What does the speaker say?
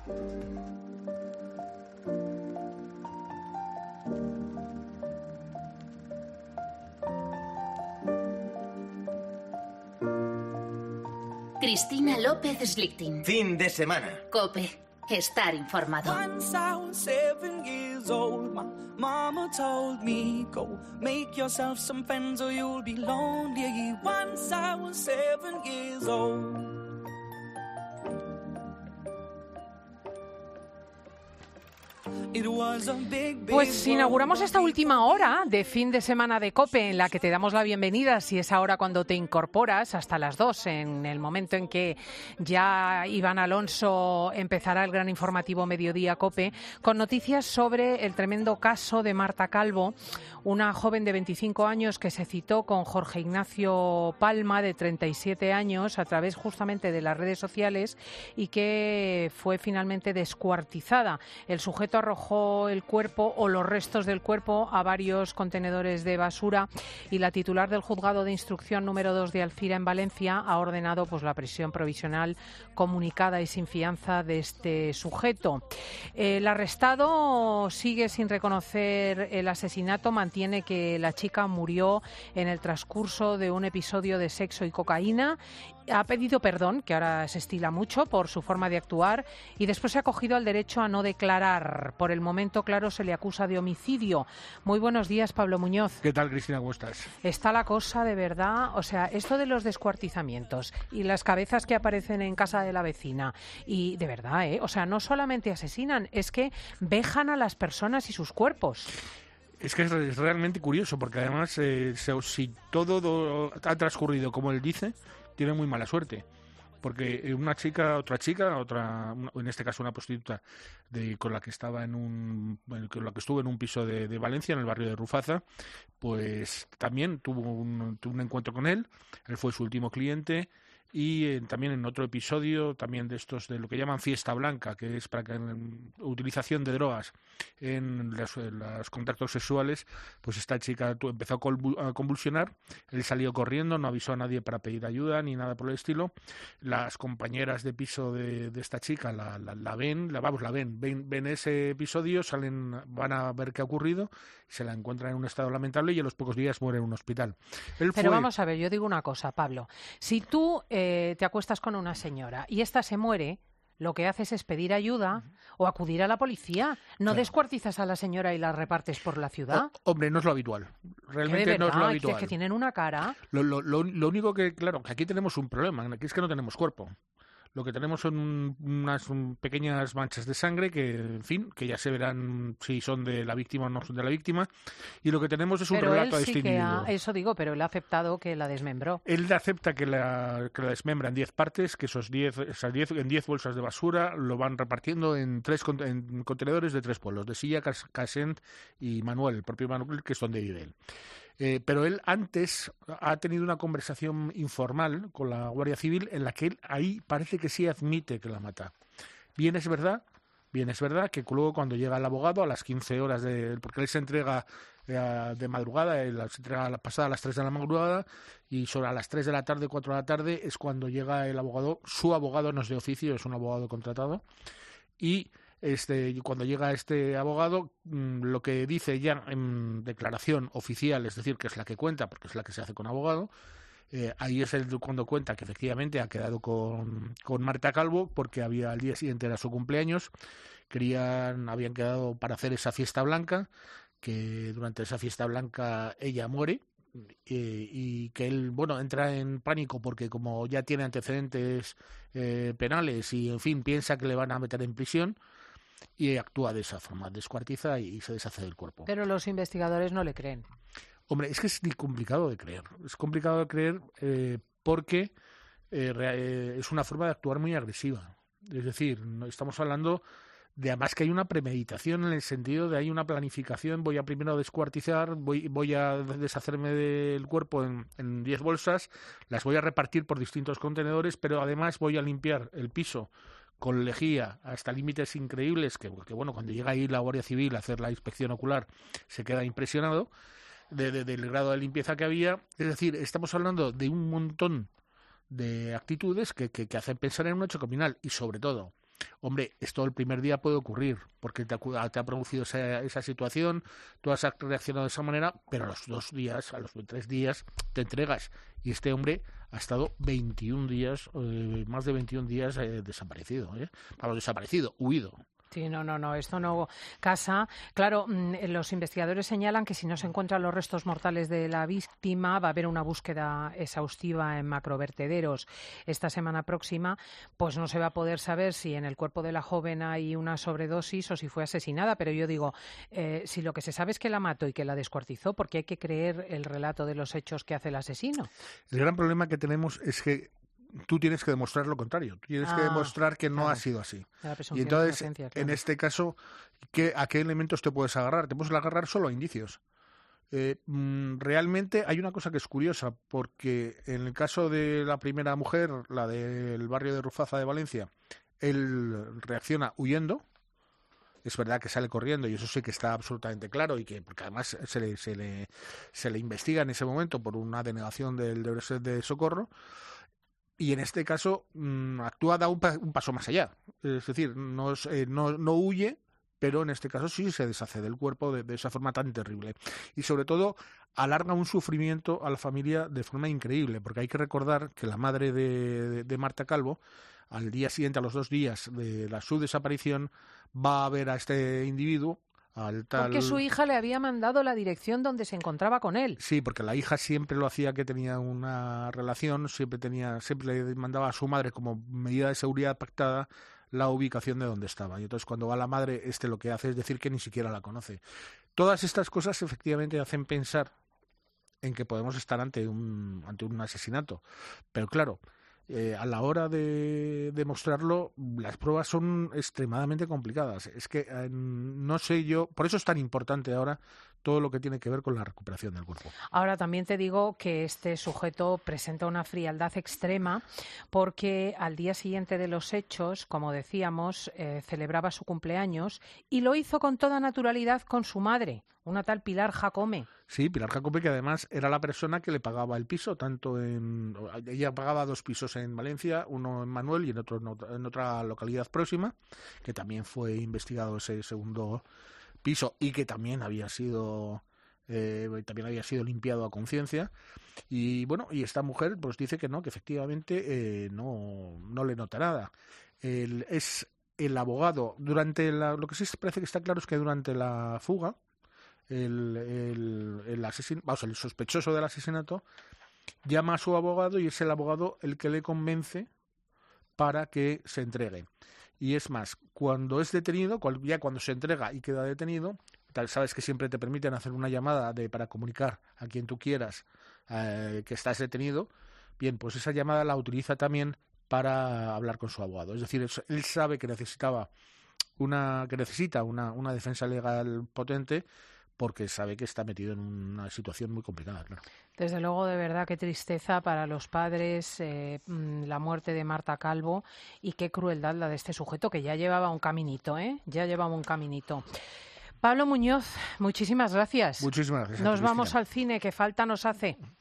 Cristina López Slichting. Fin de semana. COPE. Estar informado. Once I was 7 years old, my mama told me, go make yourself some friends or you'll be lonely. Once I was 7 years old. Pues inauguramos esta última hora de fin de semana de COPE, en la que te damos la bienvenida, si es ahora cuando te incorporas, hasta las 2, en el momento en que ya Iván Alonso empezará el gran informativo Mediodía COPE, con noticias sobre el tremendo caso de Marta Calvo, una joven de 25 años que se citó con Jorge Ignacio Palma, de 37 años, a través justamente de las redes sociales, y que fue finalmente descuartizada. El sujeto arrojó el cuerpo o los restos del cuerpo a varios contenedores de basura, y la titular del juzgado de instrucción número 2 de Alfira, en Valencia, ha ordenado la prisión provisional comunicada y sin fianza de este sujeto. El arrestado sigue sin reconocer el asesinato, mantiene que la chica murió en el transcurso de un episodio de sexo y cocaína. Ha pedido perdón, que ahora se estila mucho, por su forma de actuar, y después se ha acogido al derecho a no declarar. Por el momento, claro, se le acusa de homicidio. Muy buenos días, Pablo Muñoz. ¿Qué tal, Cristina? ¿Cómo estás? Está la cosa de verdad, o sea, esto de los descuartizamientos y las cabezas que aparecen en casa de la vecina, y de verdad, o sea, no solamente asesinan, es que vejan a las personas y sus cuerpos. Es que es realmente curioso, porque además, si todo ha transcurrido como él dice, tiene muy mala suerte. Porque otra, en este caso una prostituta con la que estaba con la que estuvo en un piso de Valencia, en el barrio de Rufaza, pues también tuvo un encuentro con él. Él fue su último cliente. Y también en otro episodio, también de estos, de lo que llaman fiesta blanca, que es para utilización de drogas en los contactos sexuales, pues esta chica empezó a convulsionar, él salió corriendo, no avisó a nadie para pedir ayuda ni nada por el estilo. Las compañeras de piso de esta chica ven ese episodio, van a ver qué ha ocurrido, se la encuentran en un estado lamentable y a los pocos días muere en un hospital. Pero vamos a ver, yo digo una cosa, Pablo. Si tú te acuestas con una señora y esta se muere, lo que haces es pedir ayuda o acudir a la policía. No Claro. Descuartizas a la señora y la repartes por la ciudad. Hombre, no es lo habitual. Realmente no es lo habitual. Es que tienen una cara. Lo único que aquí tenemos un problema, aquí es que no tenemos cuerpo. Lo que tenemos son unas pequeñas manchas de sangre que, en fin, que ya se verán si son de la víctima o no son de la víctima. Y lo que tenemos es un relato de este individuo. Eso digo, pero él ha aceptado que la desmembró. Él acepta que la desmembra en 10 partes, que esas 10 en 10 bolsas de basura lo van repartiendo en contenedores de 3 pueblos, de Silla, Casent y Manuel, el propio Manuel, que es donde vive él. Pero él antes ha tenido una conversación informal con la Guardia Civil en la que él ahí parece que sí admite que la mata. Bien es verdad que luego cuando llega el abogado a las 15 horas, porque él se entrega de madrugada, él se entrega pasada a las 3 de la madrugada, y sobre a las 3 de la tarde, 4 de la tarde es cuando llega el abogado. Su abogado no es de oficio, es un abogado contratado, y cuando llega este abogado, lo que dice ya en declaración oficial, es decir, que es la que cuenta, porque es la que se hace con abogado, ahí es cuando cuenta que efectivamente ha quedado con Marta Calvo, porque al día siguiente era su cumpleaños, habían quedado para hacer esa fiesta blanca, que durante esa fiesta blanca ella muere, y que él, entra en pánico porque como ya tiene antecedentes penales y, en fin, piensa que le van a meter en prisión, y actúa de esa forma, descuartiza y se deshace del cuerpo. Pero los investigadores no le creen. Hombre, es que es complicado de creer. Es complicado de creer porque es una forma de actuar muy agresiva. Es decir, estamos hablando de, además, que hay una premeditación, en el sentido de hay una planificación. Voy a primero descuartizar, voy a deshacerme del cuerpo en 10 bolsas, las voy a repartir por distintos contenedores, pero además voy a limpiar el piso con lejía hasta límites increíbles que cuando llega ahí la Guardia Civil a hacer la inspección ocular se queda impresionado del grado de limpieza que había. Es decir, estamos hablando de un montón de actitudes que hacen pensar en un hecho criminal, y sobre todo Hombre, esto el primer día puede ocurrir, porque te ha producido esa situación, tú has reaccionado de esa manera, pero a los 2 días, a los 3 días, te entregas. Y este hombre ha estado 21 días, más de 21 días desaparecido, huido. Sí, no, esto no casa. Claro, los investigadores señalan que si no se encuentran los restos mortales de la víctima, va a haber una búsqueda exhaustiva en macrovertederos. Esta semana próxima, pues no se va a poder saber si en el cuerpo de la joven hay una sobredosis o si fue asesinada, pero yo digo, si lo que se sabe es que la mató y que la descuartizó, ¿por qué hay que creer el relato de los hechos que hace el asesino? El gran problema que tenemos es que tú tienes que demostrar lo contrario. Tú tienes que demostrar que no ha sido así. Y entonces, en este caso, ¿a qué elementos te puedes agarrar? Te puedes agarrar solo a indicios. Realmente hay una cosa que es curiosa, porque en el caso de la primera mujer, la del barrio de Ruzafa de Valencia, él reacciona huyendo. Es verdad que sale corriendo y eso sí que está absolutamente claro, y que porque además se le investiga en ese momento por una denegación del deber de socorro. Y en este caso da un paso más allá. Es decir, no huye, pero en este caso sí se deshace del cuerpo de esa forma tan terrible. Y sobre todo alarga un sufrimiento a la familia de forma increíble, porque hay que recordar que la madre de Marta Calvo, al día siguiente, a los 2 días de su desaparición, va a ver a este individuo. Porque su hija le había mandado la dirección donde se encontraba con él. Sí, porque la hija siempre lo hacía, que tenía una relación, siempre le mandaba a su madre como medida de seguridad pactada la ubicación de donde estaba. Y entonces cuando va la madre, lo que hace es decir que ni siquiera la conoce. Todas estas cosas efectivamente hacen pensar en que podemos estar ante un asesinato. Pero claro, a la hora de demostrarlo, las pruebas son extremadamente complicadas. Es que no sé yo, por eso es tan importante ahora todo lo que tiene que ver con la recuperación del cuerpo. Ahora también te digo que este sujeto presenta una frialdad extrema, porque al día siguiente de los hechos, como decíamos, celebraba su cumpleaños y lo hizo con toda naturalidad con su madre, una tal Pilar Jacome. Sí, Pilar Jacome, que además era la persona que le pagaba el piso, ella pagaba 2 pisos en Valencia, uno en Manuel y en otro en otra localidad próxima, que también fue investigado ese segundo piso y que también había sido limpiado a conciencia. Y bueno, y esta mujer pues dice que no, que efectivamente no le nota nada. Es el abogado lo que sí parece que está claro es que durante la fuga el sospechoso del asesinato llama a su abogado y es el abogado el que le convence para que se entregue. Y es más, cuando es detenido, ya cuando se entrega y queda detenido, sabes que siempre te permiten hacer una llamada para comunicar a quien tú quieras que estás detenido. Bien, pues esa llamada la utiliza también para hablar con su abogado. Es decir, él sabe que necesita una defensa legal potente, porque sabe que está metido en una situación muy complicada, claro. Desde luego, de verdad, qué tristeza para los padres la muerte de Marta Calvo, y qué crueldad la de este sujeto, que ya llevaba un caminito, Pablo Muñoz, muchísimas gracias. Muchísimas gracias. Nos vamos al cine, que falta nos hace.